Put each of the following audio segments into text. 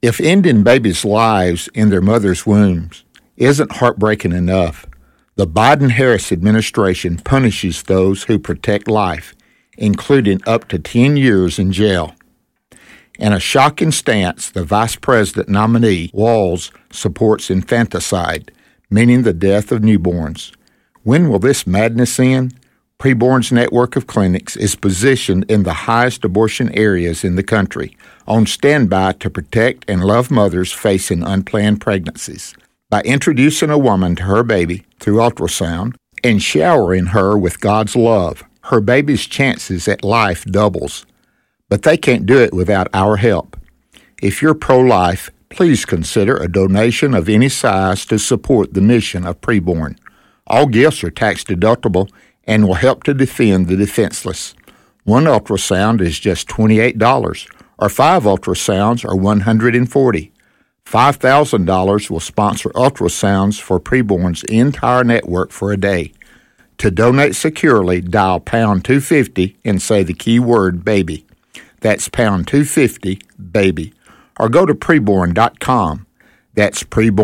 If ending babies' lives in their mother's wombs isn't heartbreaking enough, the Biden-Harris administration punishes those who protect life, including up to 10 years in jail. In a shocking stance, the vice president nominee, Walz, supports infanticide, meaning the death of newborns. When will this madness end? Preborn's network of clinics is positioned in the highest abortion areas in the country, on standby to protect and love mothers facing unplanned pregnancies. By introducing a woman to her baby through ultrasound and showering her with God's love, her baby's chances at life doubles. But they can't do it without our help. If you're pro-life, please consider a donation of any size to support the mission of Preborn. All gifts are tax-deductible and will help to defend the defenseless. One ultrasound is just $28, or 5 ultrasounds are $140. $5,000 will sponsor ultrasounds for Preborn's entire network for a day. To donate securely, dial pound 250 and say the keyword baby. That's pound 250 baby. Or go to preborn.com. That's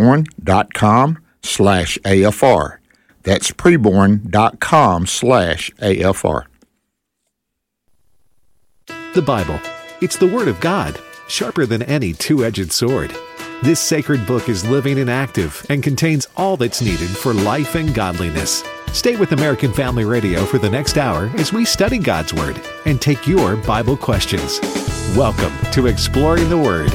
preborn.com/AFR. That's preborn.com/AFR. The Bible. It's the Word of God, sharper than any two-edged sword. This sacred book is living and active and contains all that's needed for life and godliness. Stay with American Family Radio for the next hour as we study God's Word and take your Bible questions. Welcome to Exploring the Word.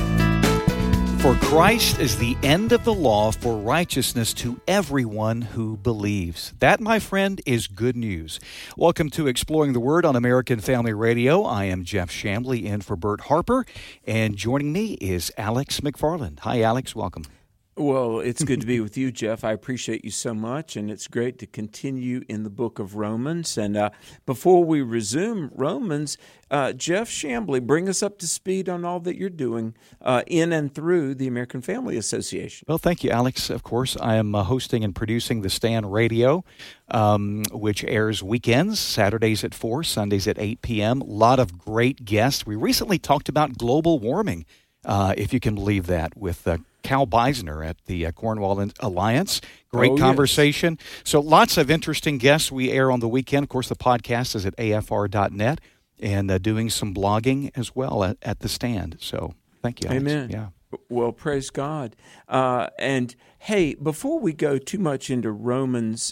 For Christ is the end of the law for righteousness to everyone who believes. That, my friend, is good news. Welcome to Exploring the Word on American Family Radio. I am Jeff Chambly in for Bert Harper, and joining me is Alex McFarland. Hi, Alex. Welcome. Well, it's good to be with you, Jeff. I appreciate you so much, and it's great to continue in the book of Romans. And before we resume Romans, Jeff Chambly, bring us up to speed on all that you're doing in and through the American Family Association. Well, thank you, Alex. Of course, I am hosting and producing the Stand Radio, which airs weekends, Saturdays at 4, Sundays at 8 p.m. A lot of great guests. We recently talked about global warming, if you can believe that, with Cal Beisner at the Cornwall Alliance. Great conversation. Yes. So lots of interesting guests. We air on the weekend. Of course, the podcast is at afr.net and doing some blogging as well at the Stand. So thank you, Alex. Amen. Yeah. Well, praise God. And hey, before we go too much into Romans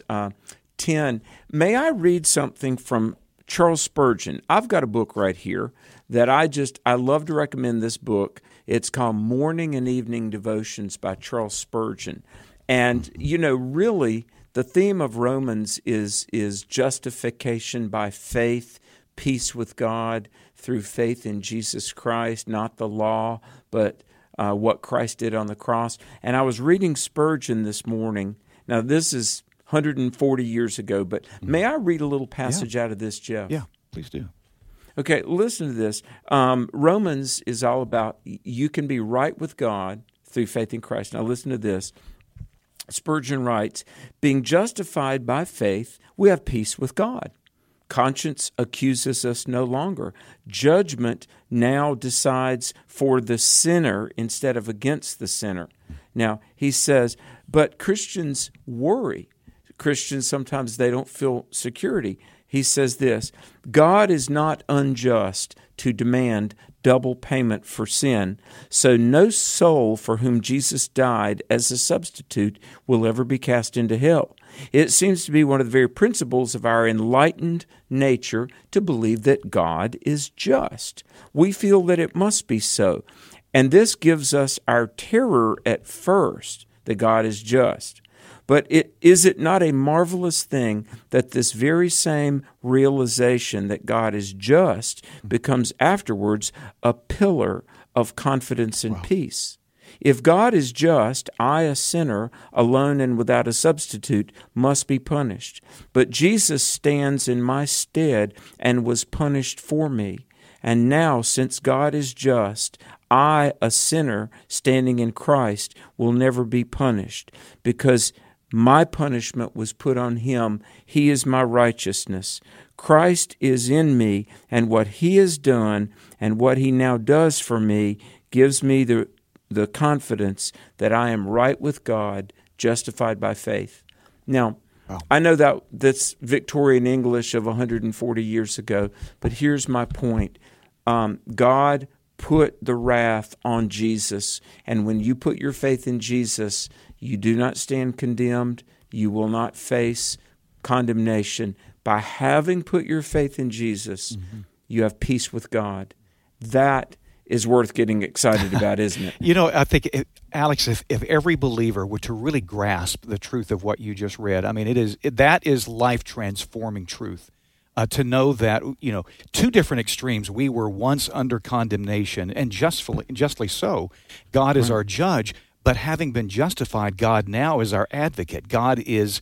10, may I read something from Charles Spurgeon? I've got a book right here that I love to recommend this book. It's called Morning and Evening Devotions by Charles Spurgeon. And, really, the theme of Romans is justification by faith, peace with God through faith in Jesus Christ, not the law, but what Christ did on the cross. And I was reading Spurgeon this morning. Now, this is 140 years ago, but may I read a little passage out of this, Jeff? Yeah, please do. Okay, listen to this. Romans is all about you can be right with God through faith in Christ. Now listen to this. Spurgeon writes, being justified by faith, we have peace with God. Conscience accuses us no longer. Judgment now decides for the sinner instead of against the sinner. Now, he says, but Christians worry. Christians, sometimes they don't feel security. He says this, God is not unjust to demand double payment for sin, so no soul for whom Jesus died as a substitute will ever be cast into hell. It seems to be one of the very principles of our enlightened nature to believe that God is just. We feel that it must be so, and this gives us our terror at first that God is just. But is it not a marvelous thing that this very same realization that God is just becomes afterwards a pillar of confidence and peace? If God is just, I, a sinner, alone and without a substitute, must be punished. But Jesus stands in my stead and was punished for me. And now, since God is just, I, a sinner, standing in Christ, will never be punished, because my punishment was put on him. He is my righteousness. Christ is in me, and what he has done and what he now does for me gives me the the confidence that I am right with God, justified by faith. Now, I know that's Victorian English of 140 years ago, but here's my point. God put the wrath on Jesus, and when you put your faith in Jesus, you do not stand condemned. You will not face condemnation. By having put your faith in Jesus, you have peace with God. That is worth getting excited about, isn't it? You know, I think, Alex, if every believer were to really grasp the truth of what you just read, I mean, that is life-transforming truth. To know that, two different extremes. We were once under condemnation, and justly so. God is our judge, but having been justified, God now is our advocate. God is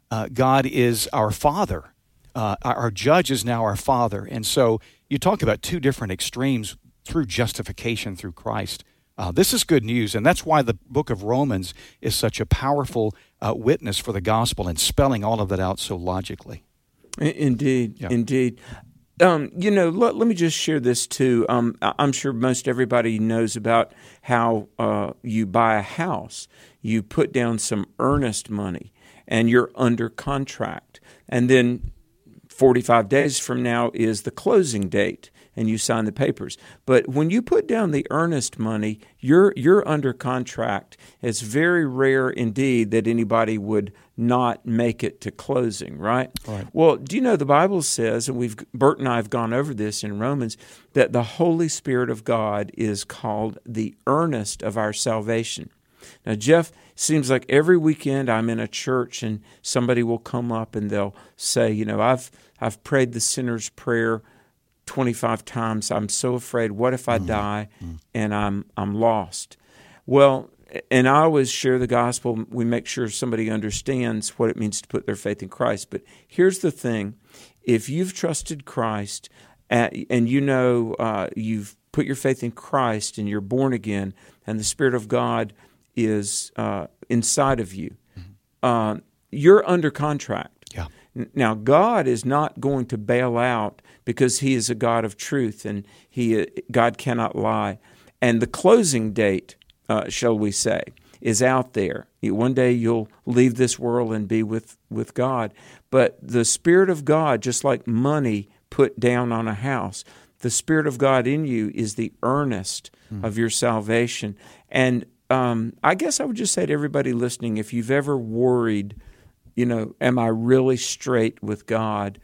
our Father. Our judge is now our Father. And so you talk about two different extremes through justification through Christ. This is good news, and that's why the book of Romans is such a powerful witness for the gospel and spelling all of that out so logically. Indeed, Yeah. indeed. Let me just share this too. I'm sure most everybody knows about how you buy a house. You put down some earnest money, and you're under contract. And then 45 days from now is the closing date, and you sign the papers. But when you put down the earnest money, you're under contract. It's very rare indeed that anybody would not make it to closing, right? Right. Well, do you know the Bible says, and Bert and I have gone over this in Romans, that the Holy Spirit of God is called the earnest of our salvation. Now, Jeff, seems like every weekend I'm in a church and somebody will come up and they'll say, I've prayed the sinner's prayer 25 times. I'm so afraid. What if I die and I'm lost? Well, and I always share the gospel. We make sure somebody understands what it means to put their faith in Christ. But here's the thing. If you've trusted Christ and you've put your faith in Christ and you're born again and the Spirit of God is inside of you, you're under contract. Yeah. Now, God is not going to bail out because He is a God of truth and God cannot lie. And the closing date, shall we say, is out there. One day you'll leave this world and be with God. But the Spirit of God, just like money put down on a house, the Spirit of God in you is the earnest of your salvation. And I guess I would just say to everybody listening, if you've ever worried, am I really straight with God?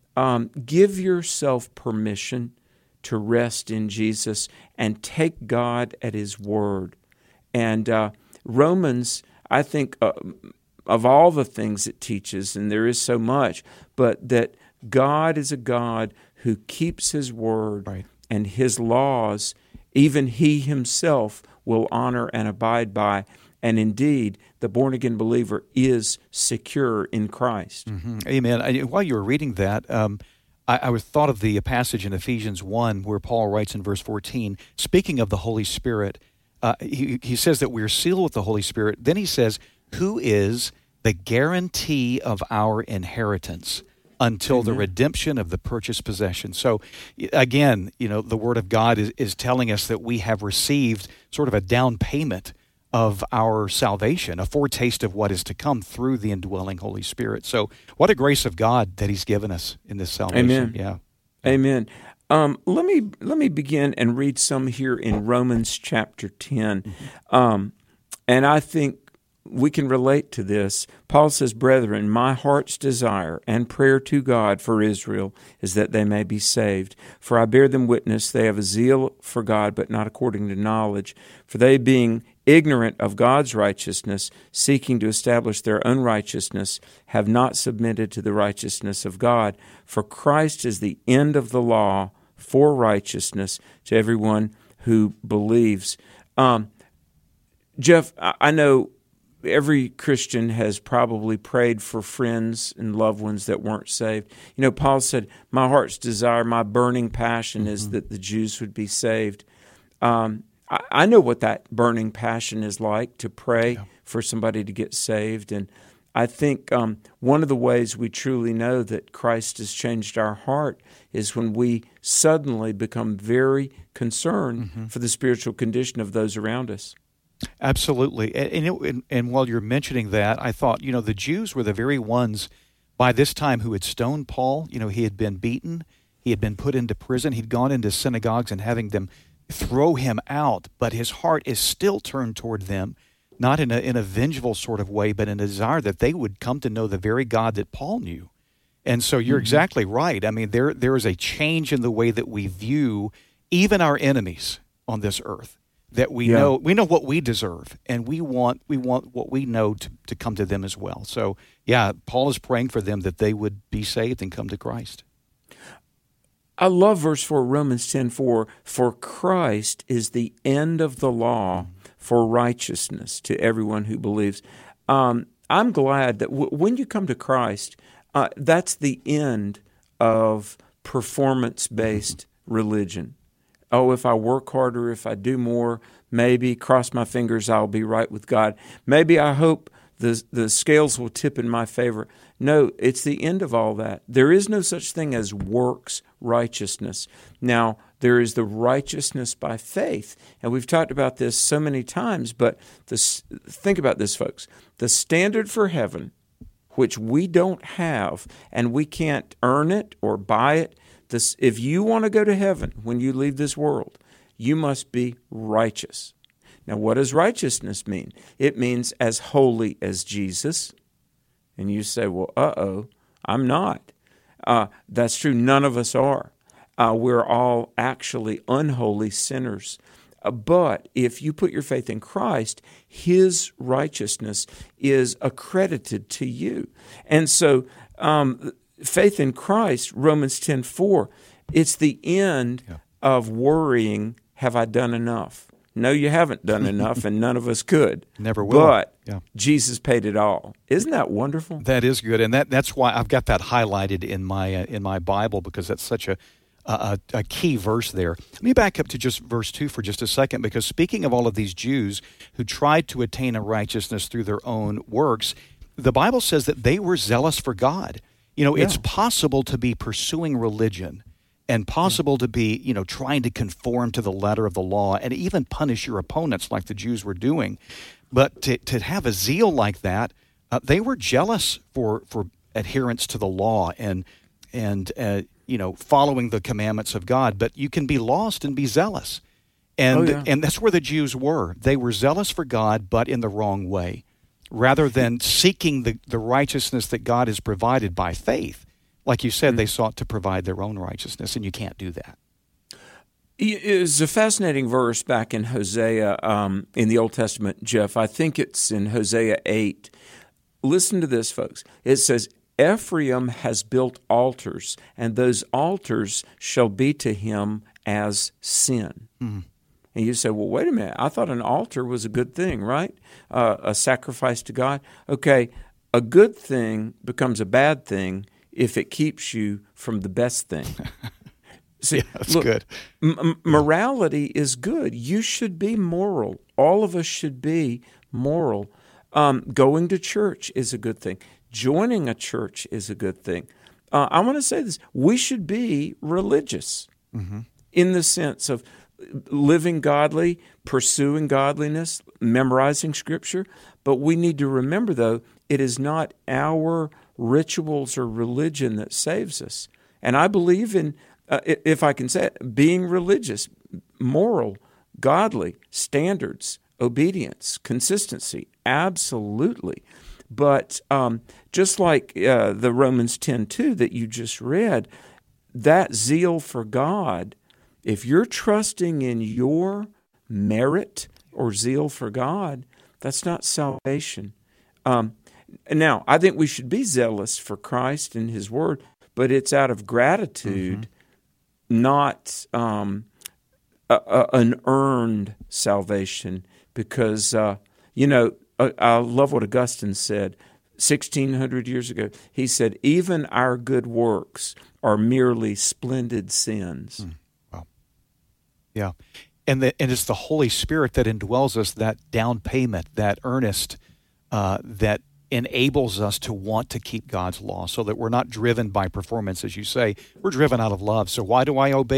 Give yourself permission to rest in Jesus and take God at His word. And Romans, I think, of all the things it teaches, and there is so much, but that God is a God who keeps His word, Right. and His laws, even He Himself will honor and abide by. And indeed, the born-again believer is secure in Christ. Mm-hmm. Amen. While you were reading that, I was thought of the passage in Ephesians 1 where Paul writes in verse 14, speaking of the Holy Spirit, he says that we're sealed with the Holy Spirit. Then he says, who is the guarantee of our inheritance until the redemption of the purchased possession. So again, the Word of God is telling us that we have received sort of a down payment of our salvation, a foretaste of what is to come through the indwelling Holy Spirit. So what a grace of God that He's given us in this salvation. Amen. Yeah. Amen. Let me begin and read some here in Romans chapter 10. And I think we can relate to this. Paul says, "Brethren, my heart's desire and prayer to God for Israel is that they may be saved. For I bear them witness, they have a zeal for God, but not according to knowledge. For they, being ignorant of God's righteousness, seeking to establish their unrighteousness, have not submitted to the righteousness of God. For Christ is the end of the law for righteousness to everyone who believes." Jeff, I know every Christian has probably prayed for friends and loved ones that weren't saved. Paul said, "My heart's desire, my burning passion is that the Jews would be saved." I know what that burning passion is like, to pray for somebody to get saved. And I think one of the ways we truly know that Christ has changed our heart is when we suddenly become very concerned for the spiritual condition of those around us. Absolutely. And while you're mentioning that, I thought, the Jews were the very ones by this time who had stoned Paul. He had been beaten. He had been put into prison. He'd gone into synagogues and having them throw him out. But his heart is still turned toward them, not in a vengeful sort of way, but in a desire that they would come to know the very God that Paul knew. And so you're exactly right. I mean, there is a change in the way that we view even our enemies on this earth. That we know what we deserve, and we want what we know to come to them as well. So, Paul is praying for them that they would be saved and come to Christ. I love verse 4, Romans 10:4. For Christ is the end of the law for righteousness to everyone who believes. I'm glad that when you come to Christ, that's the end of performance-based religion. Oh, if I work harder, if I do more, maybe, cross my fingers, I'll be right with God. Maybe I hope the scales will tip in my favor. No, it's the end of all that. There is no such thing as works righteousness. Now, there is the righteousness by faith. And we've talked about this so many times, but think about this, folks. The standard for heaven, which we don't have, and we can't earn it or buy it, if you want to go to heaven when you leave this world, you must be righteous. Now, what does righteousness mean? It means as holy as Jesus. And you say, well, I'm not. That's true. None of us are. We're all actually unholy sinners. But if you put your faith in Christ, His righteousness is accredited to you. And so faith in Christ, Romans 10:4, it's the end of worrying, have I done enough? No, you haven't done enough, and none of us could. Never will. But Jesus paid it all. Isn't that wonderful? That is good, and that's why I've got that highlighted in my Bible, because that's such a key verse there. Let me back up to just verse 2 for just a second, because speaking of all of these Jews who tried to attain a righteousness through their own works, the Bible says that they were zealous for God. It's possible to be pursuing religion and possible to be, trying to conform to the letter of the law and even punish your opponents like the Jews were doing. But to have a zeal like that, they were jealous for adherence to the law and following the commandments of God. But you can be lost and be zealous. And that's where the Jews were. They were zealous for God, but in the wrong way. Rather than seeking the righteousness that God has provided by faith. Like you said, they sought to provide their own righteousness, and you can't do that. It's a fascinating verse back in Hosea in the Old Testament, Jeff. I think it's in Hosea 8. Listen to this, folks. It says, Ephraim has built altars, and those altars shall be to him as sin. Mm-hmm. And you say, well, wait a minute. I thought an altar was a good thing, right? A sacrifice to God. Okay, a good thing becomes a bad thing if it keeps you from the best thing. See, that's good. Morality is good. You should be moral. All of us should be moral. Going to church is a good thing. Joining a church is a good thing. I want to say this. We should be religious in the sense of living godly, pursuing godliness, memorizing Scripture. But we need to remember, though, it is not our rituals or religion that saves us. And I believe in, if I can say it, being religious, moral, godly, standards, obedience, consistency, absolutely. But just like the Romans 10:2 that you just read, that zeal for God, if you're trusting in your merit or zeal for God, that's not salvation. Now, I think we should be zealous for Christ and His Word, but it's out of gratitude, not an earned salvation. Because, I love what Augustine said 1,600 years ago. He said, even our good works are merely splendid sins. Wow. Yeah. And it's the Holy Spirit that indwells us, that down payment, that earnest, that enables us to want to keep God's law so that we're not driven by performance, as you say. We're driven out of love. So why do I obey?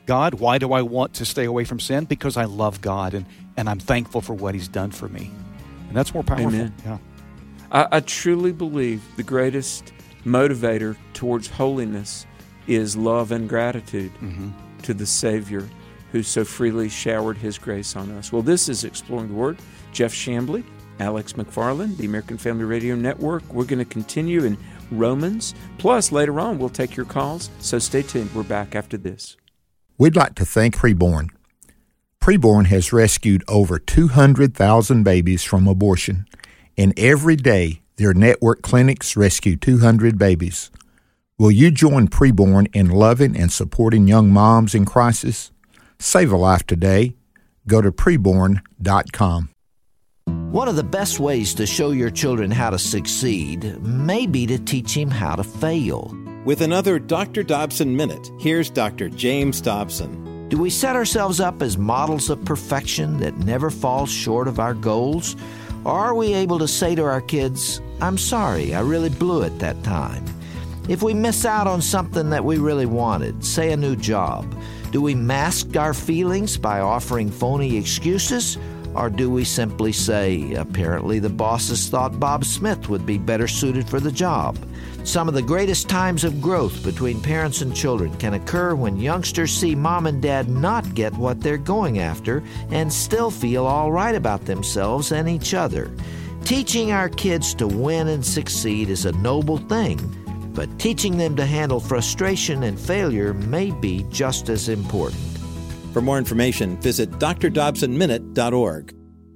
God, why do I want to stay away from sin? Because I love God, and I'm thankful for what He's done for me. And that's more powerful. Amen. Yeah. I truly believe the greatest motivator towards holiness is love and gratitude to the Savior who so freely showered His grace on us. Well, this is Exploring the Word. Jeff Chambly, Alex McFarland, the American Family Radio Network. We're going to continue in Romans. Plus, later on, we'll take your calls. So stay tuned. We're back after this. We'd like to thank Preborn. Preborn has rescued over 200,000 babies from abortion, and every day their network clinics rescue 200 babies. Will you join Preborn in loving and supporting young moms in crisis? Save a life today. Go to preborn.com. One of the best ways to show your children how to succeed may be to teach them how to fail. With another Dr. Dobson Minute, here's Dr. James Dobson. Do we set ourselves up as models of perfection that never fall short of our goals? Or are we able to say to our kids, I'm sorry, I really blew it that time? If we miss out on something that we really wanted, say a new job, do we mask our feelings by offering phony excuses? Or do we simply say, apparently the bosses thought Bob Smith would be better suited for the job? Some of the greatest times of growth between parents and children can occur when youngsters see mom and dad not get what they're going after and still feel all right about themselves and each other. Teaching our kids to win and succeed is a noble thing, but teaching them to handle frustration and failure may be just as important. For more information, visit drdobsonminute.org.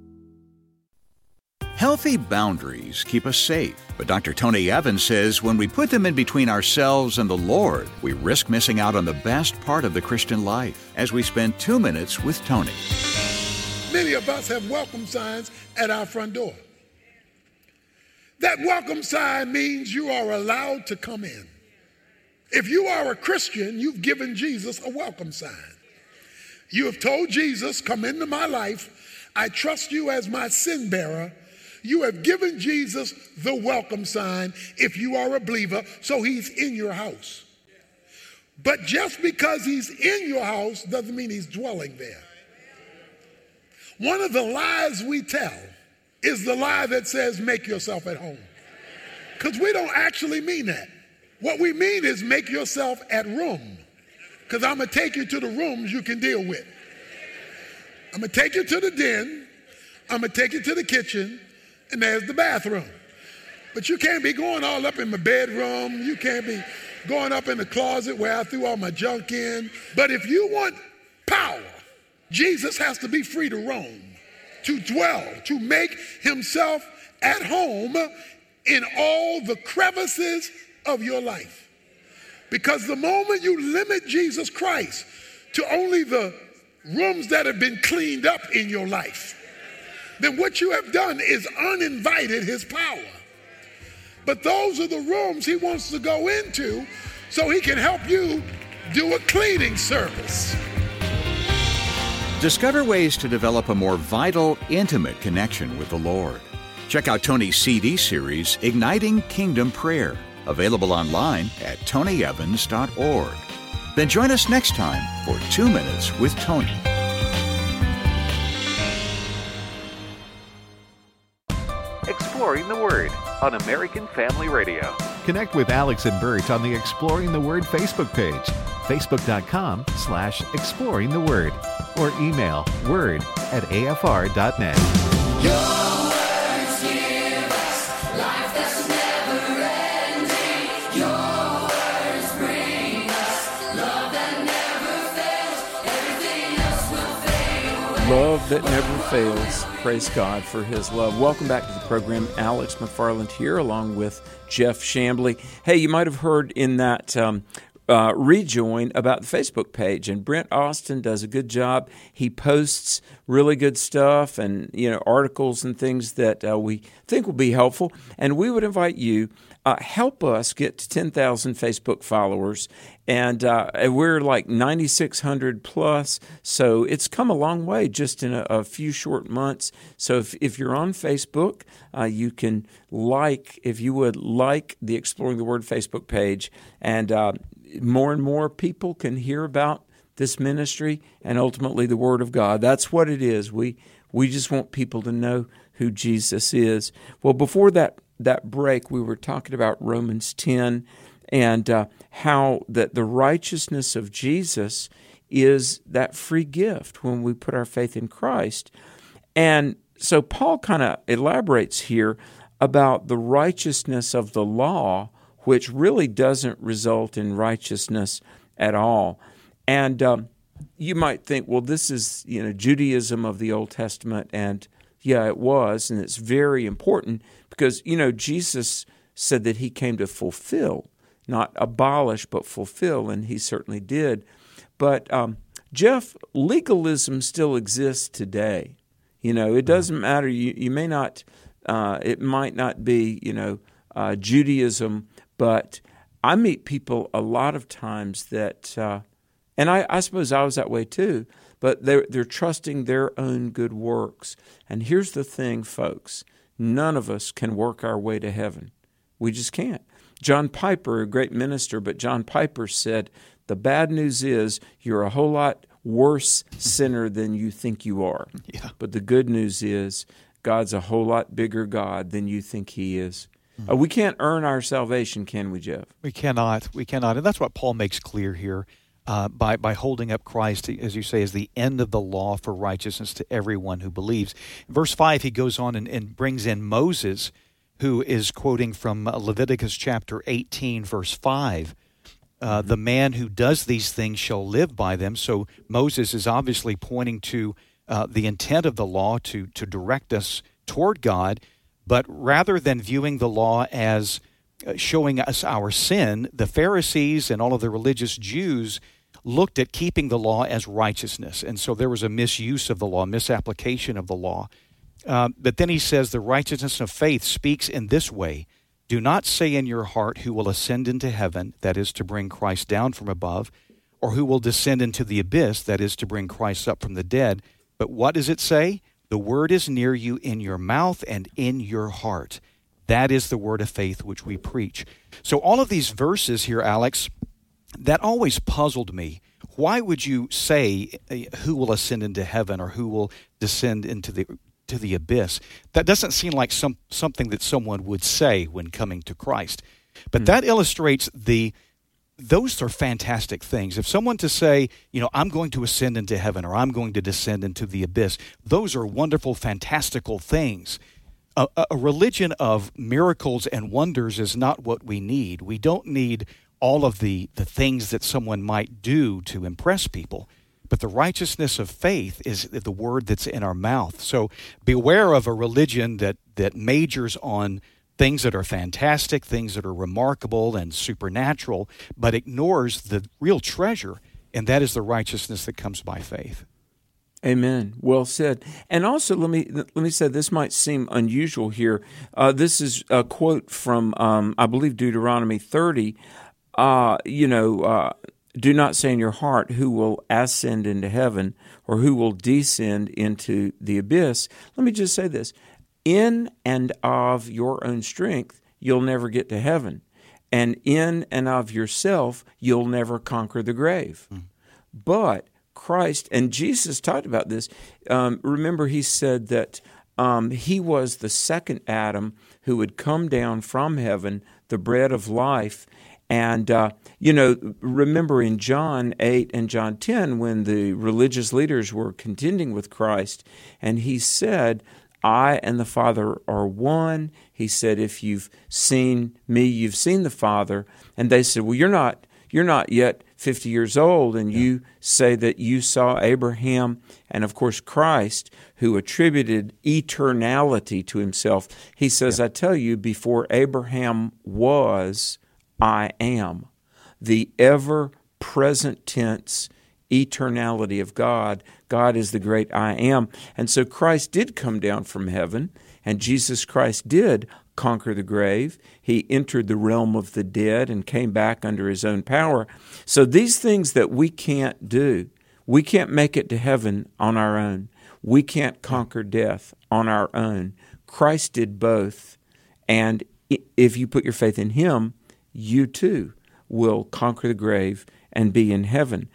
Healthy boundaries keep us safe, but Dr. Tony Evans says when we put them in between ourselves and the Lord, we risk missing out on the best part of the Christian life. As we spend 2 minutes with Tony. Many of us have welcome signs at our front door. That welcome sign means you are allowed to come in. If you are a Christian, you've given Jesus a welcome sign. You have told Jesus, come into my life. I trust you as my sin bearer. You have given Jesus the welcome sign if you are a believer, so he's in your house. But just because he's in your house doesn't mean he's dwelling there. One of the lies we tell is the lie that says make yourself at home. Because we don't actually mean that. What we mean is make yourself at room. Because I'm going to take you to the rooms you can deal with. I'm going to take you to the den. I'm going to take you to the kitchen. And there's the bathroom. But you can't be going all up in my bedroom. You can't be going up in the closet where I threw all my junk in. But if you want power, Jesus has to be free to roam, to dwell, to make himself at home in all the crevices of your life. Because the moment you limit Jesus Christ to only the rooms that have been cleaned up in your life, then what you have done is uninvited his power. But those are the rooms he wants to go into so he can help you do a cleaning service. Discover ways to develop a more vital, intimate connection with the Lord. Check out Tony's CD series, Igniting Kingdom Prayer, available online at tonyevans.org. Then join us next time for 2 Minutes with Tony. Exploring the Word on American Family Radio. Connect with Alex and Bert on the Exploring the Word Facebook page, facebook.com/Exploring the Word, or email word@afr.net. Love that never fails. Praise God for his love. Welcome back to the program. Alex McFarland here along with Jeff Chambly. Hey, you might have heard in that rejoin about the Facebook page, and Brent Austin does a good job. He posts really good stuff and articles and things that we think will be helpful, and we would invite you help us get to 10,000 Facebook followers, and we're like 9,600 plus, so it's come a long way just in a few short months. So if you're on Facebook, you can if you would like the Exploring the Word Facebook page, and more and more people can hear about this ministry, and ultimately the Word of God. That's what it is. We just want people to know who Jesus is. Well, before that break, we were talking about Romans 10 and how that the righteousness of Jesus is that free gift when we put our faith in Christ. And so Paul kind of elaborates here about the righteousness of the law, which really doesn't result in righteousness at all. And you might think, well, this is Judaism of the Old Testament, and yeah, it was, and it's very important because Jesus said that he came to fulfill, not abolish, but fulfill, and he certainly did. But Jeff, legalism still exists today. It doesn't matter. You may not. It might not be Judaism, but I meet people a lot of times that, and I suppose I was that way too. But they're trusting their own good works. And here's the thing, folks: none of us can work our way to heaven. We just can't. John Piper, a great minister, but John Piper said, the bad news is you're a whole lot worse sinner than you think you are. Yeah. But the good news is God's a whole lot bigger God than you think he is. We can't earn our salvation, can we, Jeff? We cannot. And that's what Paul makes clear here by holding up Christ, as you say, as the end of the law for righteousness to everyone who believes. In verse 5, he goes on and brings in Moses, who is quoting from Leviticus chapter 18, verse 5. The man who does these things shall live by them. So Moses is obviously pointing to the intent of the law to direct us toward God, but rather than viewing the law as showing us our sin, the Pharisees and all of the religious Jews looked at keeping the law as righteousness. And so there was a misuse of the law, misapplication of the law. But then he says the righteousness of faith speaks in this way: do not say in your heart who will ascend into heaven, that is to bring Christ down from above, or who will descend into the abyss, that is to bring Christ up from the dead. But what does it say? The word is near you, in your mouth and in your heart. That is the word of faith which we preach. So all of these verses here, Alex, that always puzzled me. Why would you say who will ascend into heaven or who will descend into the abyss? That doesn't seem like something that someone would say when coming to Christ. But that illustrates those are fantastic things. If someone to say, I'm going to ascend into heaven or I'm going to descend into the abyss, those are wonderful, fantastical things. A religion of miracles and wonders is not what we need. We don't need all of the things that someone might do to impress people. But the righteousness of faith is the word that's in our mouth. So beware of a religion that majors on things that are fantastic, things that are remarkable and supernatural, but ignores the real treasure, and that is the righteousness that comes by faith. Amen. Well said. And also, let me say, this might seem unusual here. This is a quote from, I believe, Deuteronomy 30. Do not say in your heart who will ascend into heaven or who will descend into the abyss. Let me just say this. In and of your own strength, you'll never get to heaven. And in and of yourself, you'll never conquer the grave. But Christ, and Jesus talked about this. Remember, he said that he was the second Adam who would come down from heaven, the bread of life. And, remember in John 8 and John 10, when the religious leaders were contending with Christ, and he said, I and the Father are one. He said, if you've seen me, you've seen the Father. And they said, well, you're not yet 50 years old, and you say that you saw Abraham. And, of course, Christ, who attributed eternality to himself, he says, I tell you, before Abraham was, I am. The ever-present tense eternality of God. God is the great I am. And so Christ did come down from heaven, and Jesus Christ did conquer the grave. He entered the realm of the dead and came back under his own power. So these things that we can't do, we can't make it to heaven on our own. We can't conquer death on our own. Christ did both. And if you put your faith in him, you too will conquer the grave and be in heaven.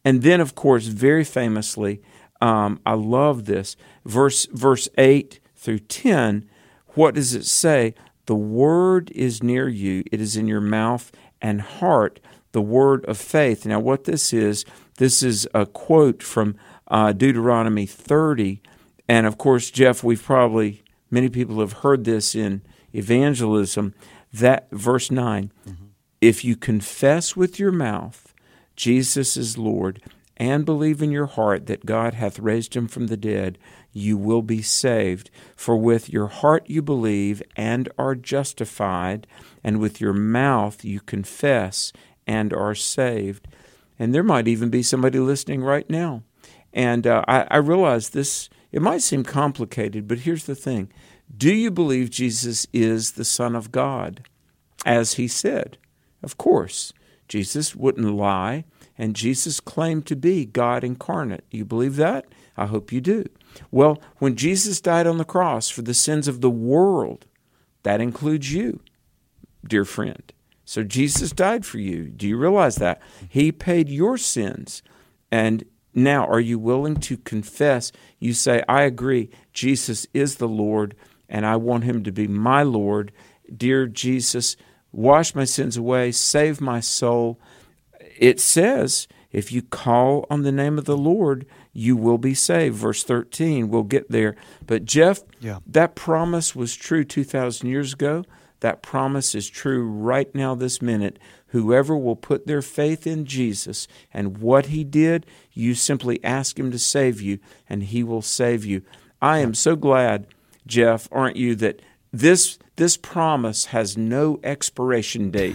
And then, of course, very famously, I love this, verse 8 through 10, what does it say? The word is near you, it is in your mouth and heart, the word of faith. Now, what this is a quote from Deuteronomy 30. And, of course, Jeff, many people have heard this in evangelism, that verse 9, if you confess with your mouth Jesus is Lord, and believe in your heart that God hath raised him from the dead, you will be saved. For with your heart you believe and are justified, and with your mouth you confess and are saved. And there might even be somebody listening right now. And I realize this, it might seem complicated, but here's the thing. Do you believe Jesus is the Son of God, as he said? Of course. Jesus wouldn't lie, and Jesus claimed to be God incarnate. You believe that? I hope you do. Well, when Jesus died on the cross for the sins of the world, that includes you, dear friend. So Jesus died for you. Do you realize that? He paid your sins. And now, are you willing to confess? You say, I agree, Jesus is the Lord, and I want him to be my Lord. Dear Jesus, wash my sins away, save my soul. It says, if you call on the name of the Lord, you will be saved. Verse 13, we'll get there. But Jeff, that promise was true 2,000 years ago. That promise is true right now, this minute. Whoever will put their faith in Jesus and what he did, you simply ask him to save you, and he will save you. I am so glad, Jeff, aren't you, that this promise has no expiration date.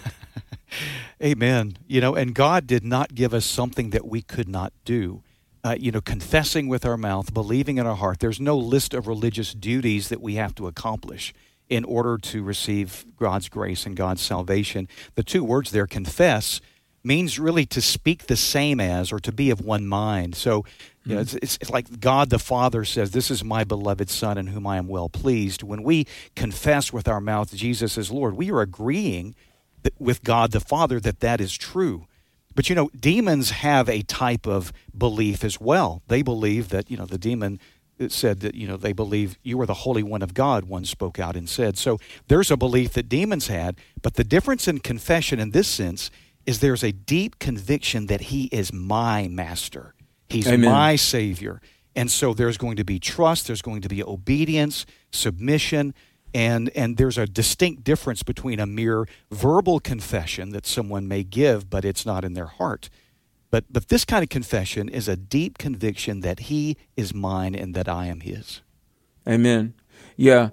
Amen. And God did not give us something that we could not do. Confessing with our mouth, believing in our heart. There's no list of religious duties that we have to accomplish in order to receive God's grace and God's salvation. The two words there, confess, means really to speak the same as, or to be of one mind. So it's like God the Father says, this is my beloved Son in whom I am well pleased. When we confess with our mouth Jesus is Lord, we are agreeing with God the Father that is true. But, demons have a type of belief as well. They believe that, the demon said that, they believe you are the Holy One of God, one spoke out and said. So there's a belief that demons had, but the difference in confession in this sense is there's a deep conviction that he is my master. He's Amen. My Savior. And so there's going to be trust, there's going to be obedience, submission, and there's a distinct difference between a mere verbal confession that someone may give, but it's not in their heart. But this kind of confession is a deep conviction that he is mine and that I am his. Amen. Yeah.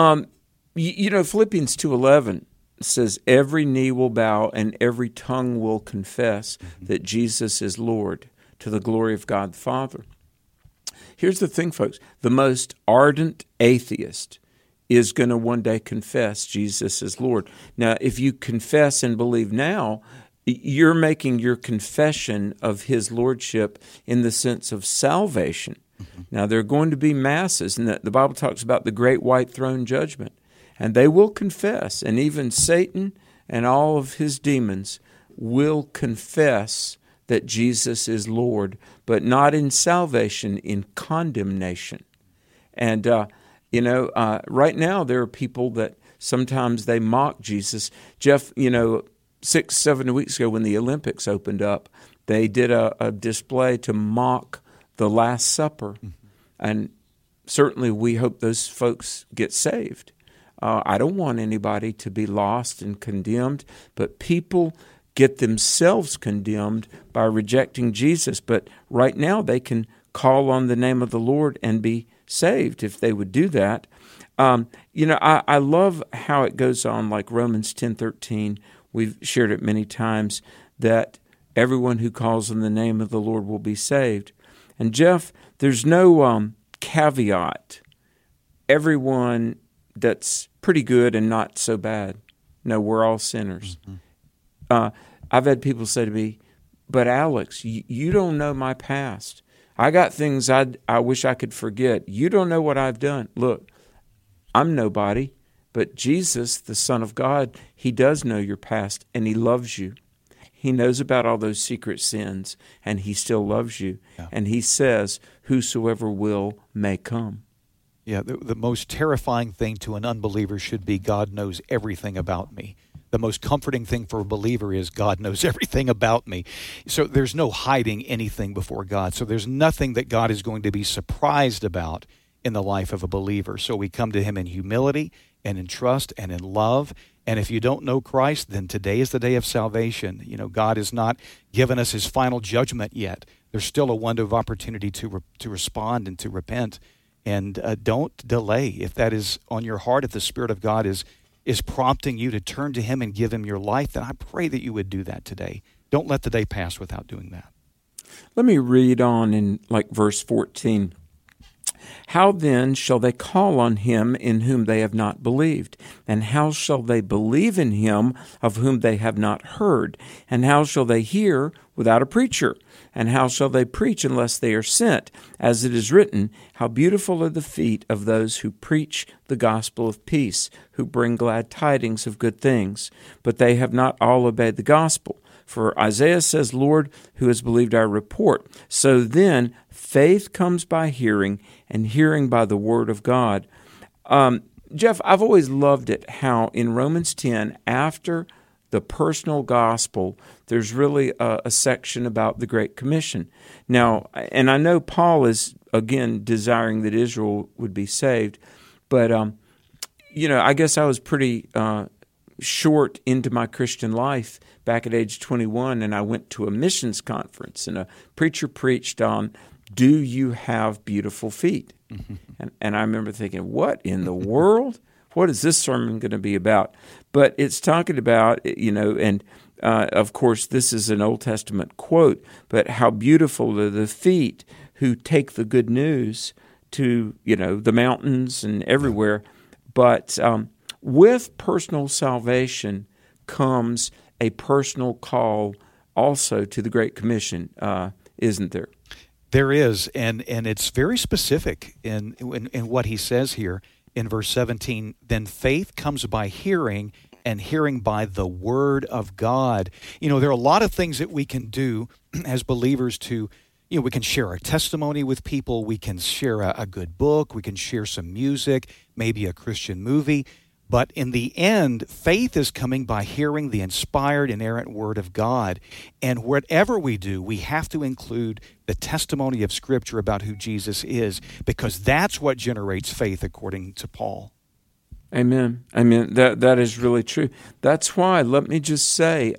Philippians 2:11 says, every knee will bow and every tongue will confess that Jesus is Lord, to the glory of God the Father. Here's the thing, folks. The most ardent atheist is going to one day confess Jesus is Lord. Now, if you confess and believe now, you're making your confession of his lordship in the sense of salvation. Now, there are going to be masses, and the Bible talks about the great white throne judgment, and they will confess, and even Satan and all of his demons will confess that Jesus is Lord, but not in salvation, in condemnation. And, right now there are people that sometimes they mock Jesus. Jeff, 6-7 weeks ago when the Olympics opened up, they did a display to mock the Last Supper. And certainly we hope those folks get saved. I don't want anybody to be lost and condemned, but people get themselves condemned by rejecting Jesus. But right now they can call on the name of the Lord and be saved if they would do that. I love how it goes on, like Romans 10:13. We've shared it many times, that everyone who calls on the name of the Lord will be saved. And Jeff, there's no caveat. Everyone that's pretty good and not so bad. No, we're all sinners. I've had people say to me, but Alex, you don't know my past. I got things I wish I could forget. You don't know what I've done. Look, I'm nobody, but Jesus, the Son of God, he does know your past, and he loves you. He knows about all those secret sins, and He still loves you. Yeah. And He says, whosoever will may come. Yeah, the most terrifying thing to an unbeliever should be God knows everything about me. The most comforting thing for a believer is God knows everything about me. So there's no hiding anything before God. So there's nothing that God is going to be surprised about in the life of a believer. So we come to Him in humility and in trust and in love. And if you don't know Christ, then today is the day of salvation. You know, God has not given us His final judgment yet. There's still a window of opportunity to respond and to repent. And don't delay. If that is on your heart, if the Spirit of God is prompting you to turn to Him and give Him your life, then I pray that you would do that today. Don't let the day pass without doing that. Let me read on in verse 14. How then shall they call on Him in whom they have not believed? And how shall they believe in Him of whom they have not heard? And how shall they hear without a preacher? And how shall they preach unless they are sent? As it is written, how beautiful are the feet of those who preach the gospel of peace, who bring glad tidings of good things. But they have not all obeyed the gospel. For Isaiah says, Lord, who has believed our report? So then, faith comes by hearing, and hearing by the word of God. Jeff, I've always loved it how in Romans 10, after the personal gospel, there's really a section about the Great Commission. Now, and I know Paul is, again, desiring that Israel would be saved, but, I guess I was pretty short into my Christian life back at age 21, and I went to a missions conference, and a preacher preached on, do you have beautiful feet? Mm-hmm. And I remember thinking, what in the world? What is this sermon going to be about? But it's talking about, and of course this is an Old Testament quote, but how beautiful are the feet who take the good news to, the mountains and everywhere. But with personal salvation comes a personal call also to the Great Commission, isn't there? There is, and it's very specific in what he says here in verse 17. Then faith comes by hearing, and hearing by the word of God. There are a lot of things that we can do as believers to, we can share our testimony with people, we can share a good book, we can share some music, maybe a Christian movie. But in the end, faith is coming by hearing the inspired, inerrant Word of God. And whatever we do, we have to include the testimony of Scripture about who Jesus is, because that's what generates faith, according to Paul. Amen. That is really true. That's why, let me just say,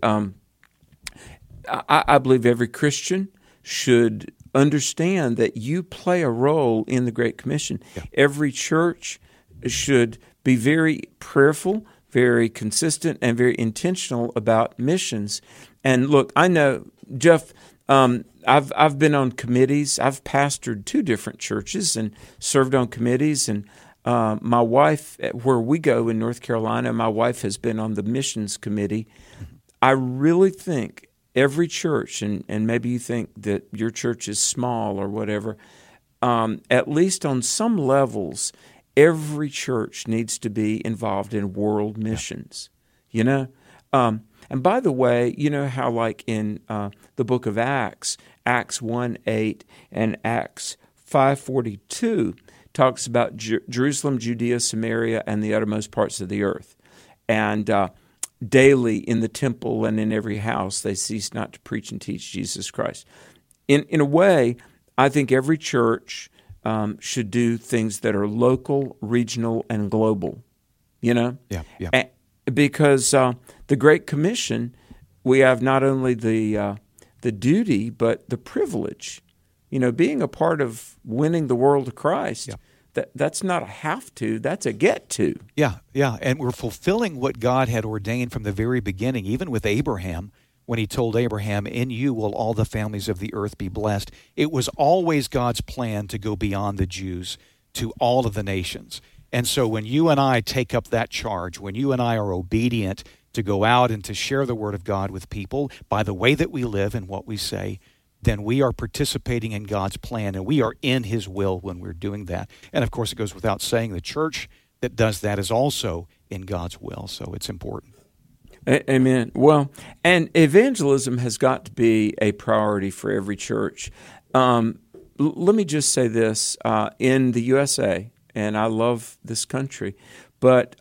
I believe every Christian should understand that you play a role in the Great Commission. Yeah. Every church should be very prayerful, very consistent, and very intentional about missions. And look, I know, Jeff, I've been on committees. I've pastored 2 different churches and served on committees. And my wife, where we go in North Carolina, my wife has been on the missions committee. I really think every church, and maybe you think that your church is small or whatever, at least on some levels, every church needs to be involved in world missions, And by the way, how like in the book of Acts, Acts 1:8 and Acts 5:42 talks about Jerusalem, Judea, Samaria, and the uttermost parts of the earth. And daily in the temple and in every house they cease not to preach and teach Jesus Christ. In a way, I think every church should do things that are local, regional, and global, Yeah. Because the Great Commission, we have not only the duty, but the privilege. Being a part of winning the world to Christ, that's not a have to, that's a get to. Yeah, and we're fulfilling what God had ordained from the very beginning, even with Abraham, when he told Abraham, in you will all the families of the earth be blessed. It was always God's plan to go beyond the Jews to all of the nations. And so when you and I take up that charge, when you and I are obedient to go out and to share the Word of God with people by the way that we live and what we say, then we are participating in God's plan, and we are in His will when we're doing that. And of course, it goes without saying, the church that does that is also in God's will, so it's important. Amen. Well, and evangelism has got to be a priority for every church. Let me just say this. In the USA, and I love this country, but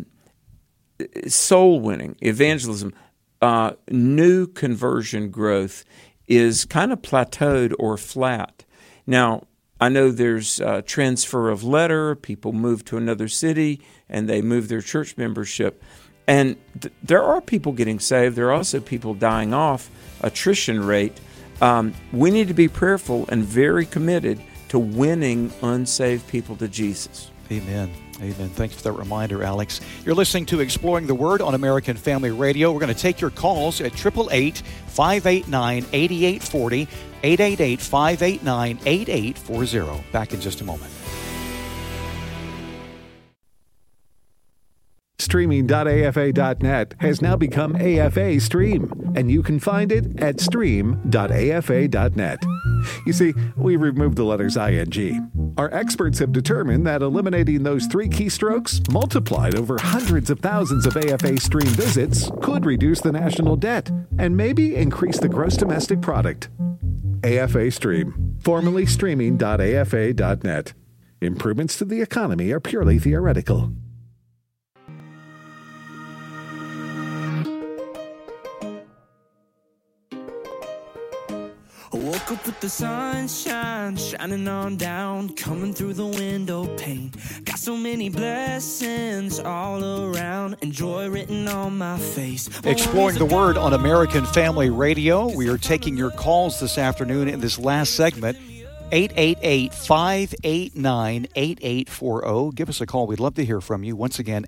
soul winning, evangelism, new conversion growth is kind of plateaued or flat. Now, I know there's transfer of letter, people move to another city, and they move their church membership. And there are people getting saved. There are also people dying off, attrition rate. We need to be prayerful and very committed to winning unsaved people to Jesus. Amen. Amen. Thanks for that reminder, Alex. You're listening to Exploring the Word on American Family Radio. We're going to take your calls at 888-589-8840, 888-589-8840. Back in just a moment. Streaming.afa.net has now become AFA Stream, and you can find it at stream.afa.net. You see, we removed the letters ing. Our experts have determined that eliminating those 3 keystrokes, multiplied over hundreds of thousands of AFA Stream visits, could reduce the national debt and maybe increase the gross domestic product. AFA Stream, formerly streaming.afa.net. Improvements to the economy are purely theoretical. I woke up with the sunshine shining on down, coming through the window pane. Got so many blessings all around, and joy written on my face. Exploring the Word on American Family Radio. We are taking your calls this afternoon in this last segment. 888-589-8840. Give us a call. We'd love to hear from you. Once again,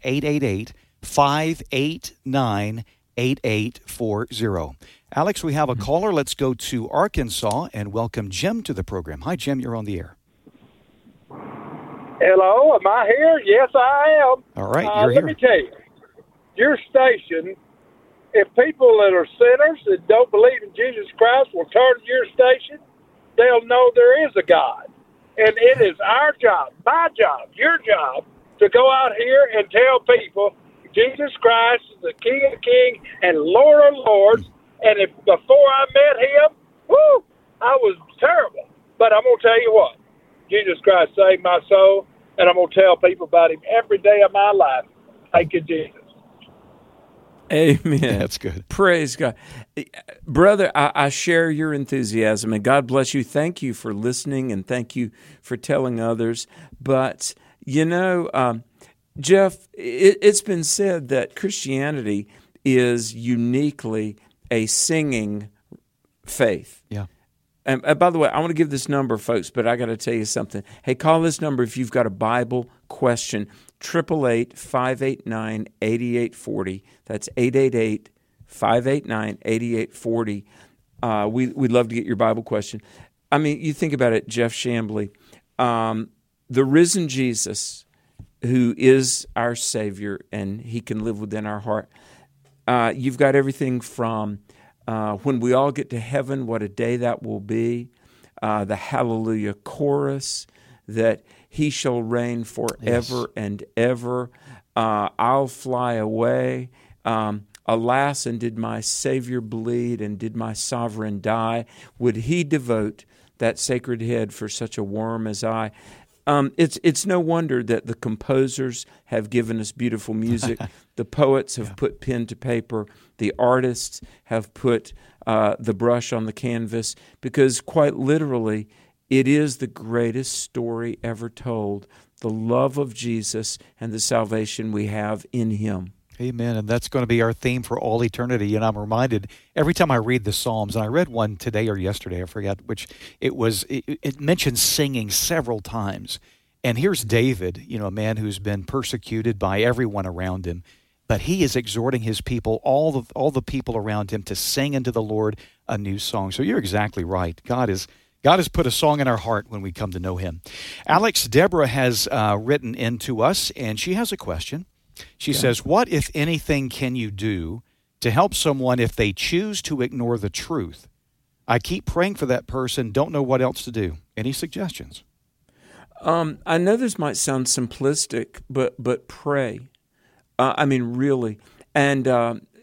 888-589-8840. Alex, we have a caller. Let's go to Arkansas and welcome Jim to the program. Hi, Jim. You're on the air. Hello. Am I here? Yes, I am. All right. You're here. Let me tell you, your station, if people that are sinners that don't believe in Jesus Christ will turn to your station, they'll know there is a God. And it is our job, my job, your job, to go out here and tell people Jesus Christ is the King of Kings and Lord of Lords. And if before I met him, I was terrible. But I'm going to tell you what, Jesus Christ saved my soul, and I'm going to tell people about him every day of my life. Thank you, Jesus. Amen. That's good. Praise God. Brother, I share your enthusiasm, and God bless you. Thank you for listening, and thank you for telling others. But, Jeff, it's been said that Christianity is uniquely a singing faith. Yeah. And by the way, I want to give this number, folks, but I got to tell you something. Hey, call this number if you've got a Bible question, 888-589-8840. That's 888-589-8840. We'd love to get your Bible question. I mean, you think about it, Jeff Chambly, the risen Jesus, who is our Savior, and he can live within our heart. You've got everything from when we all get to heaven, what a day that will be, the Hallelujah chorus, that he shall reign forever and ever. I'll fly away. Alas, and did my Savior bleed, and did my sovereign die? Would he devote that sacred head for such a worm as I? It's no wonder that the composers have given us beautiful music. The poets have put pen to paper. The artists have put the brush on the canvas, because quite literally, it is the greatest story ever told, the love of Jesus and the salvation we have in him. Amen. And that's going to be our theme for all eternity. And I'm reminded every time I read the Psalms, and I read one today or yesterday, I forgot which it mentions singing several times. And here's David, a man who's been persecuted by everyone around him, but he is exhorting his people, all the people around him, to sing unto the Lord a new song. So you're exactly right. God has put a song in our heart when we come to know him. Alex, Deborah has written into us, and she has a question. She says, what, if anything, can you do to help someone if they choose to ignore the truth? I keep praying for that person, don't know what else to do. Any suggestions? I know this might sound simplistic, but pray. Really. And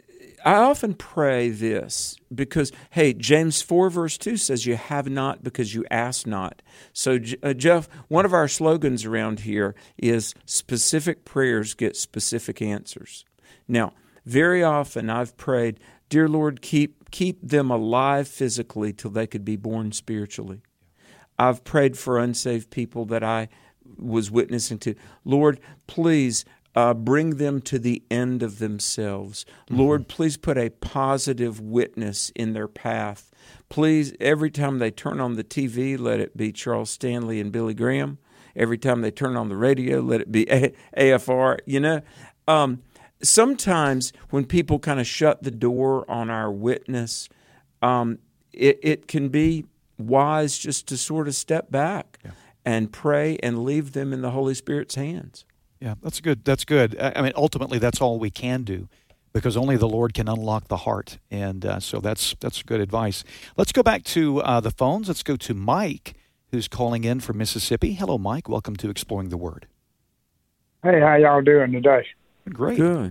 I often pray this because, hey, James 4 verse 2 says you have not because you ask not. So, Jeff, one of our slogans around here is specific prayers get specific answers. Now, very often I've prayed, dear Lord, keep them alive physically till they could be born spiritually. I've prayed for unsaved people that I was witnessing to. Lord, please bring them to the end of themselves. Mm-hmm. Lord, please put a positive witness in their path. Please, every time they turn on the TV, let it be Charles Stanley and Billy Graham. Every time they turn on the radio, let it be AFR. You know, sometimes when people kind of shut the door on our witness, it can be wise just to sort of step back and pray and leave them in the Holy Spirit's hands. Yeah, that's good. That's good. I mean, ultimately, that's all we can do because only the Lord can unlock the heart. And so that's good advice. Let's go back to the phones. Let's go to Mike, who's calling in from Mississippi. Hello, Mike. Welcome to Exploring the Word. Hey, how y'all doing today? Great. Good.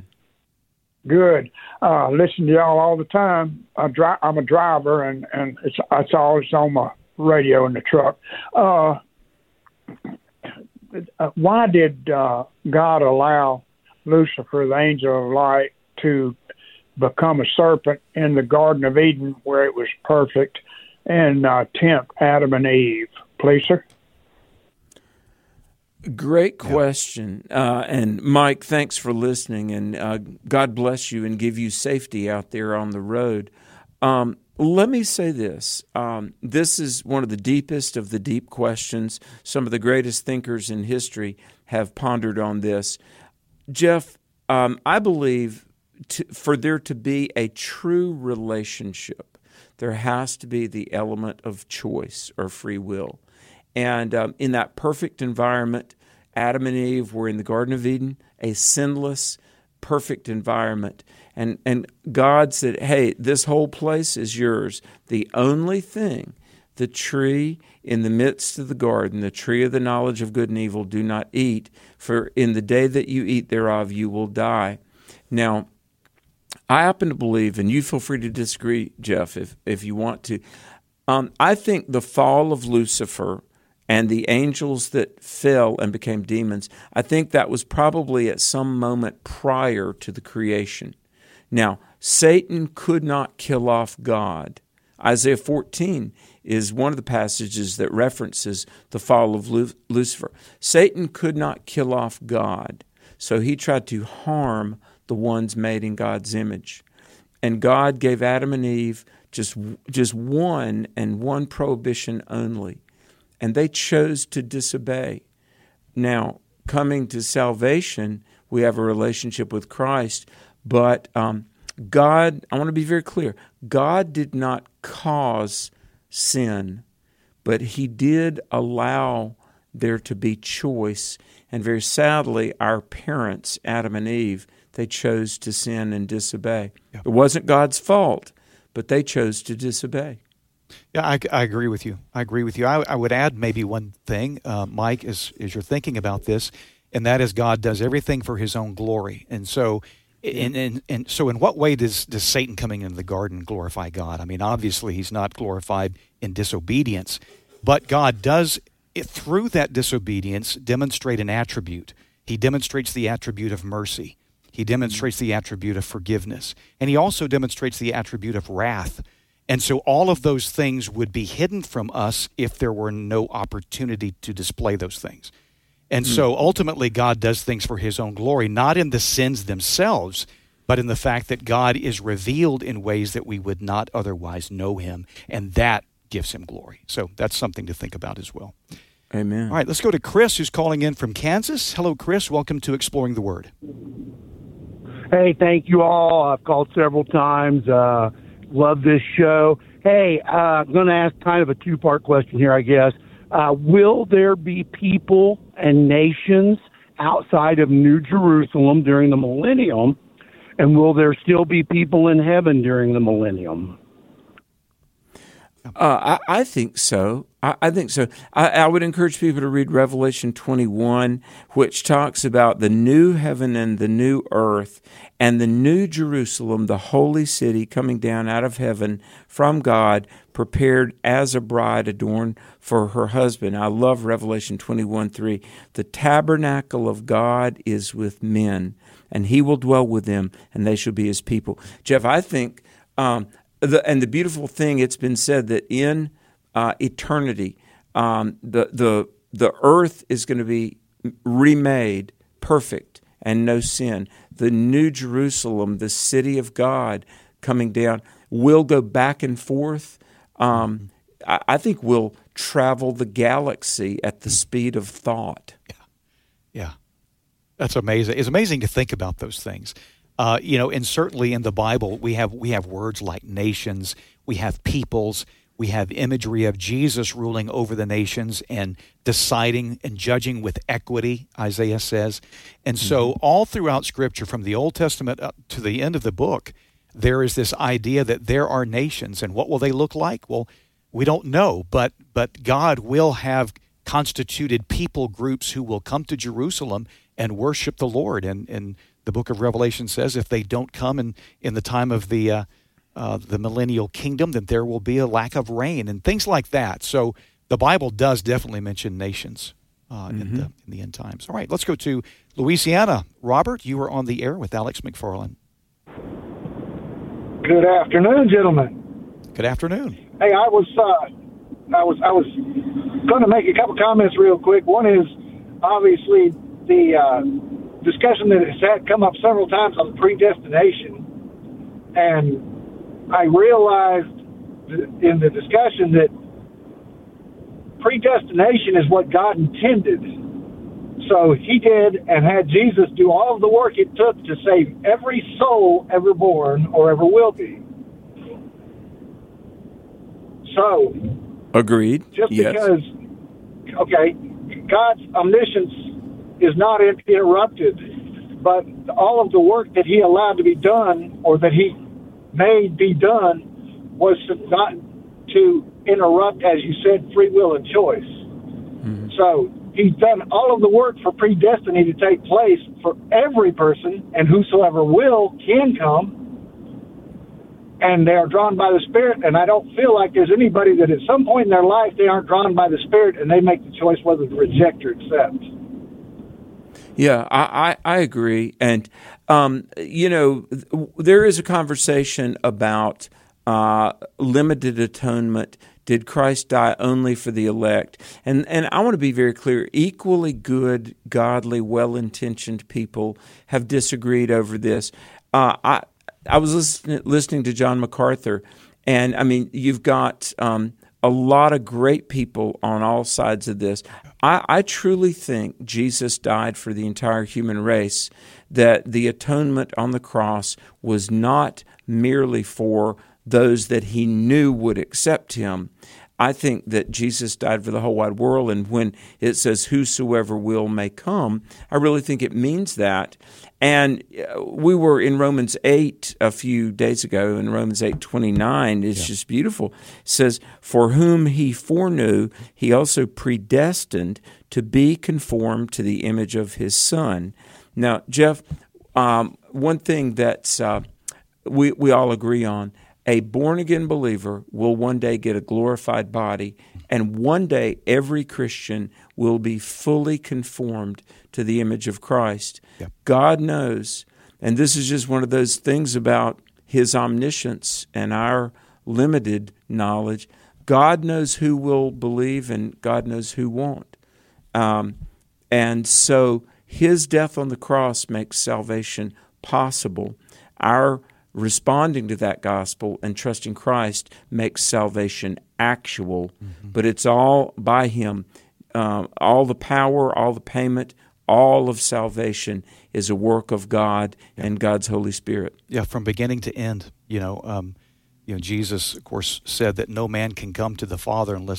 Listen to y'all all the time. I'm a driver, and it's always on my radio in the truck. Why did God allow Lucifer, the angel of light, to become a serpent in the Garden of Eden where it was perfect and tempt Adam and Eve? Please, sir. Great question. And Mike, thanks for listening, and God bless you and give you safety out there on the road. Let me say this. This is one of the deepest of the deep questions. Some of the greatest thinkers in history have pondered on this. Jeff, I believe for there to be a true relationship, there has to be the element of choice or free will. And in that perfect environment, Adam and Eve were in the Garden of Eden, a sinless, perfect environment. And God said, hey, this whole place is yours. The only thing, the tree in the midst of the garden, the tree of the knowledge of good and evil, do not eat, for in the day that you eat thereof, you will die. Now, I happen to believe, and you feel free to disagree, Jeff, if you want to, I think the fall of Lucifer and the angels that fell and became demons, I think that was probably at some moment prior to the creation. Now, Satan could not kill off God. Isaiah 14 is one of the passages that references the fall of Lucifer. Satan could not kill off God, so he tried to harm the ones made in God's image. And God gave Adam and Eve just one prohibition only, and they chose to disobey. Now, coming to salvation, we have a relationship with Christ, but God, I want to be very clear, God did not cause sin, but He did allow there to be choice. And very sadly, our parents, Adam and Eve, they chose to sin and disobey. Yeah. It wasn't God's fault, but they chose to disobey. Yeah, I agree with you. I would add maybe one thing, Mike, as you're thinking about this, and that is God does everything for His own glory. And so, so in what way does Satan coming into the garden glorify God? I mean, obviously he's not glorified in disobedience, but God does, through that disobedience, demonstrate an attribute. He demonstrates the attribute of mercy. He demonstrates the attribute of forgiveness. And He also demonstrates the attribute of wrath. And so all of those things would be hidden from us if there were no opportunity to display those things. And so ultimately God does things for His own glory, not in the sins themselves, but in the fact that God is revealed in ways that we would not otherwise know Him, and that gives Him glory. So that's something to think about as well. Amen. All right, let's go to Chris, who's calling in from Kansas. Hello, Chris. Welcome to Exploring the Word. Hey, thank you all. I've called several times. Love this show. Hey, I'm going to ask kind of a two-part question here, I guess. Will there be people and nations outside of New Jerusalem during the millennium? And will there still be people in heaven during the millennium? I think so. I think so. I would encourage people to read Revelation 21, which talks about the new heaven and the new earth and the new Jerusalem, the holy city coming down out of heaven from God, prepared as a bride adorned for her husband. I love Revelation 21:3. The tabernacle of God is with men, and he will dwell with them, and they shall be his people. Jeff, I think... the beautiful thing, it's been said that in eternity, the earth is going to be remade perfect and no sin. The new Jerusalem, the city of God coming down, will go back and forth. I think we'll travel the galaxy at the speed of thought. Yeah. That's amazing. It's amazing to think about those things. And certainly in the Bible, we have words like nations, we have peoples, we have imagery of Jesus ruling over the nations and deciding and judging with equity, Isaiah says. And so all throughout Scripture, from the Old Testament up to the end of the book, there is this idea that there are nations. And what will they look like? Well, we don't know, but God will have constituted people groups who will come to Jerusalem and worship the Lord. And the book of Revelation says if they don't come in the time of the millennial kingdom, then there will be a lack of rain and things like that. So the Bible does definitely mention nations in the end times. All right, let's go to Louisiana. Robert, you are on the air with Alex McFarland. Good afternoon, gentlemen. Good afternoon. Hey, I was going to make a couple comments real quick. One is obviously the discussion that has had come up several times on predestination, and I realized in the discussion that predestination is what God intended. So he did and had Jesus do all of the work it took to save every soul ever born or ever will be. So, agreed. Just because, God's omniscience is not interrupted, but all of the work that he allowed to be done, or that he made be done, was not to interrupt, as you said, free will and choice. So he's done all of the work for predestiny to take place for every person, and whosoever will can come, and they are drawn by the Spirit. And I don't feel like there's anybody that at some point in their life they aren't drawn by the Spirit and they make the choice whether to reject or accept. Yeah, I agree. And, there is a conversation about limited atonement. Did Christ die only for the elect? And I want to be very clear. Equally good, godly, well-intentioned people have disagreed over this. I was listening to John MacArthur, and, I mean, you've got a lot of great people on all sides of this. I truly think Jesus died for the entire human race, that the atonement on the cross was not merely for those that he knew would accept him. I think that Jesus died for the whole wide world, and when it says whosoever will may come, I really think it means that. And we were in Romans 8 a few days ago, in Romans 8:29, it's just beautiful. It says, for whom he foreknew, he also predestined to be conformed to the image of his Son. Now, Jeff, one thing that we all agree on, a born-again believer will one day get a glorified body, and one day every Christian will be fully conformed to the image of Christ. Yep. God knows, and this is just one of those things about his omniscience and our limited knowledge. God knows who will believe, and God knows who won't. And so his death on the cross makes salvation possible. Our responding to that gospel and trusting Christ makes salvation actual, but it's all by him. All the power, all the payment, all of salvation is a work of God and God's Holy Spirit. Yeah, from beginning to end. Jesus, of course, said that no man can come to the Father unless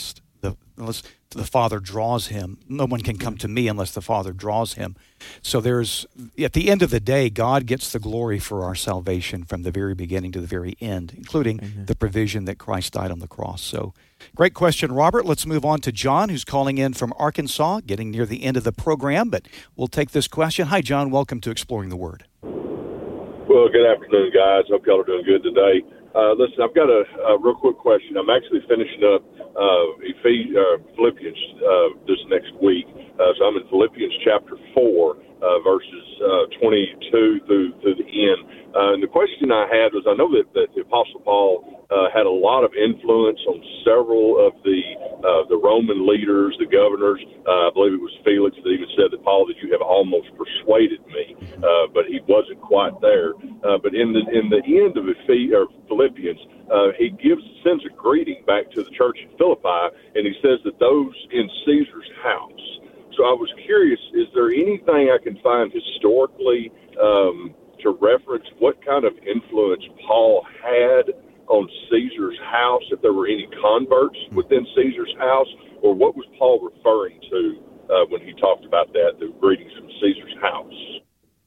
unless the Father draws him. No one can come to me unless the Father draws him. So at the end of the day, God gets the glory for our salvation from the very beginning to the very end, including the provision that Christ died on the cross. So great question, Robert. Let's move on to John, who's calling in from Arkansas, getting near the end of the program, but we'll take this question. Hi, John. Welcome to Exploring the Word. Well, good afternoon, guys. Hope y'all are doing good today. Listen, I've got a real quick question. I'm actually finishing up Philippians this next week. So I'm in Philippians chapter 4, verses 22 through the end. And the question I had was, I know that the Apostle Paul had a lot of influence on several of the Roman leaders, the governors. I believe it was Felix that even said that, Paul, that you have almost persuaded me, but he wasn't quite there. But in the end of Philippians, he sends a greeting back to the church in Philippi, and he says that those in Caesar's house. So I was curious, is there anything I can find historically to reference what kind of influence Paul had on Caesar's house, if there were any converts within Caesar's house, or what was Paul referring to when he talked about that, the greetings from Caesar's house?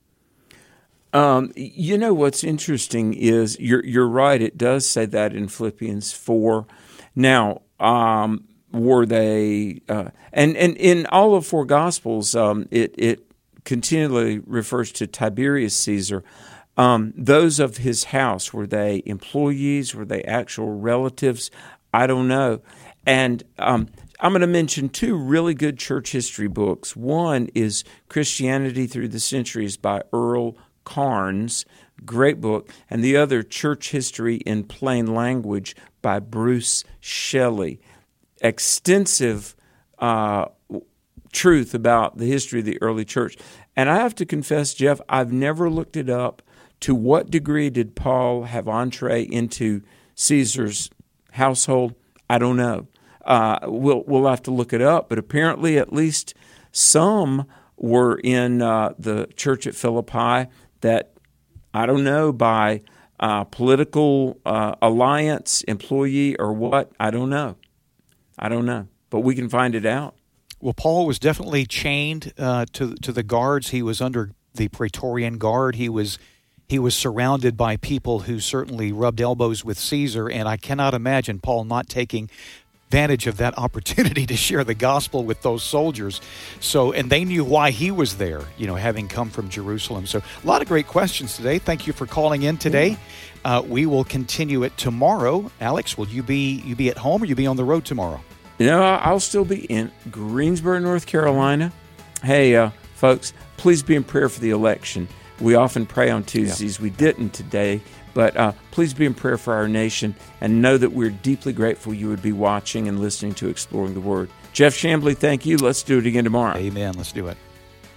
What's interesting is you're right. It does say that in Philippians 4. Now, were they and in all of four Gospels, it continually refers to Tiberius Caesar. Those of his house, were they employees? Were they actual relatives? I don't know. And I'm going to mention two really good church history books. One is Christianity Through the Centuries by Earl Carnes, great book, and the other, Church History in Plain Language by Bruce Shelley. Extensive truth about the history of the early church. And I have to confess, Jeff, I've never looked it up. To what degree did Paul have entree into Caesar's household? I don't know. We'll have to look it up, but apparently at least some were in the church at Philippi that, I don't know, by political alliance, employee, or what, I don't know. But we can find it out. Well, Paul was definitely chained to the guards. He was under the Praetorian Guard. He was surrounded by people who certainly rubbed elbows with Caesar, and I cannot imagine Paul not taking advantage of that opportunity to share the gospel with those soldiers. So, and they knew why he was there, having come from Jerusalem. So a lot of great questions today. Thank you for calling in today. We will continue it tomorrow. Alex, will you be at home or you be on the road tomorrow? I'll still be in Greensboro, North Carolina. Hey, folks, please be in prayer for the election. We often pray on Tuesdays. Yeah. We didn't today. But please be in prayer for our nation and know that we're deeply grateful you would be watching and listening to Exploring the Word. Jeff Chambly, thank you. Let's do it again tomorrow. Amen. Let's do it.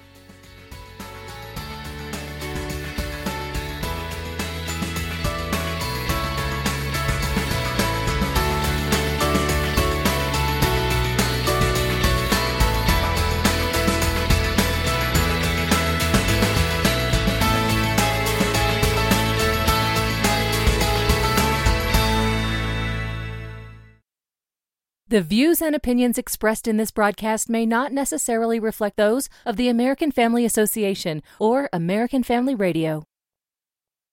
The views and opinions expressed in this broadcast may not necessarily reflect those of the American Family Association or American Family Radio.